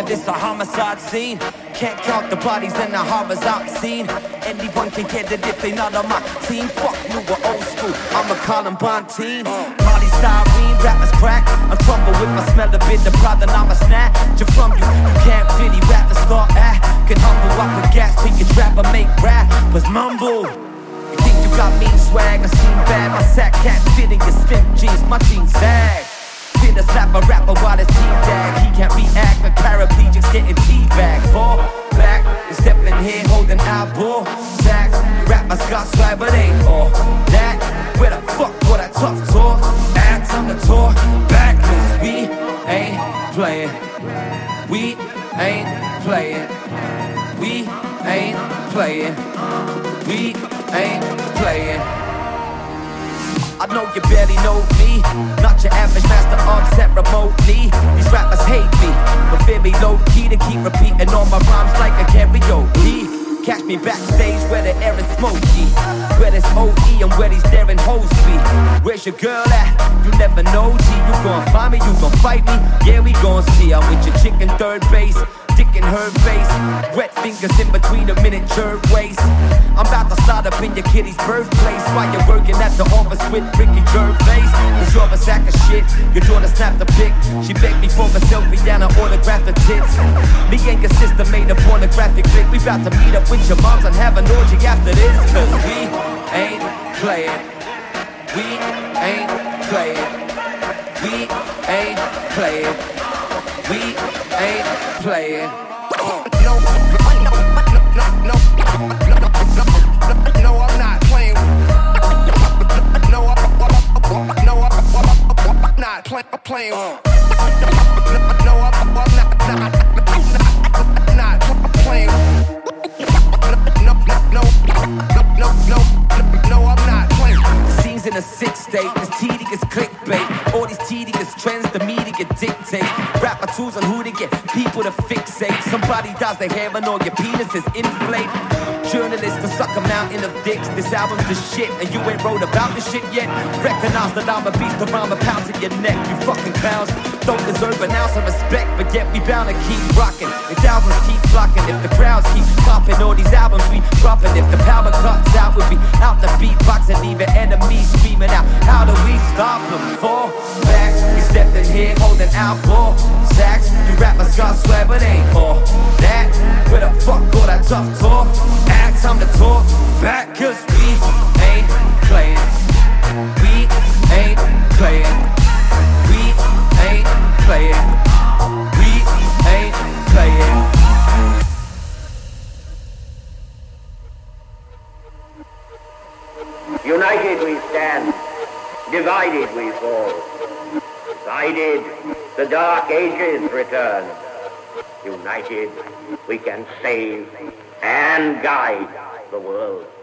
motherfucker, this a homicide scene. Can't count the bodies in the horrors I've seen. Anyone can get it if they not on my team. Fuck new or old school, I'm a Columbine teen. Molly styrene, rappers crack. I crumble with my smell a bit of pride, and I'm a snatch from you. You can't really rap and start can humble up with gas till you trap and make rappers mumble. You think you got mean swag, I seem bad. My sack can't fit in your slim jeans, my jeans sag. Fit a slap a rapper while his team dag. He can't react with paraplegics getting teabagged. Fall back, you step in here holding eyeball sacks. Rappers got swag but ain't all that. Where the fuck for that tough talk? Act on the tour back, cause we ain't playing. We ain't playing. We ain't playing. We ain't playing. I know you barely know me. Not your average master of ceremony. These rappers hate me, but fear me low-key to keep repeating all my rhymes like a karaoke. Catch me backstage where the air is smoky, where there's OE and where these daring hoes be. Where's your girl at? You never know, G. You gon' find me, you gon' fight me. Yeah, we gon' see. I'm with your chicken third base, dick in her face, wet fingers in between a miniature waist. I'm about to start up in your kitty's birthplace while you're working at the office with Ricky Gervais. Cause you're a sack of shit. Your daughter snapped a pic. She begged me for a selfie and I autographed her tits. Me and your sister made a pornographic clip. We about to meet up with your moms and have an orgy after this. Cause we ain't playing. We ain't playing. We ain't playing. We ain't playing. No, I'm not playing. No, I'm not playing. No, I'm not playing. No, I'm not playing. The scene's in a sixth state. This tedious clickbait. All these tedious trends the media dictates. Rapper tools on who to get people to fixate. Somebody dyes their hair and all your penises inflate. Journalists can suck a mountain of dicks. This album's the shit and you ain't wrote about this shit yet. Recognize that I'm a beast around the pounds in your neck. You fucking clowns don't deserve an ounce of respect, but yet we bound to keep rocking. If thousands keep flocking, if the crowds keep popping, all these albums we dropping. If the power cuts out, we'll be out the beatbox and leaving enemies screaming out. How do we stop them? Fall back, we stepped in here holding out ball sacks. You rappers got swag but ain't all that. Where the fuck all that tough talk? Act time to talk back, cause we ain't playing. We ain't playing. We ain't playing. We ain't playing. United we stand, divided we fall. Divided, the dark ages return. United, we can save and guide the world.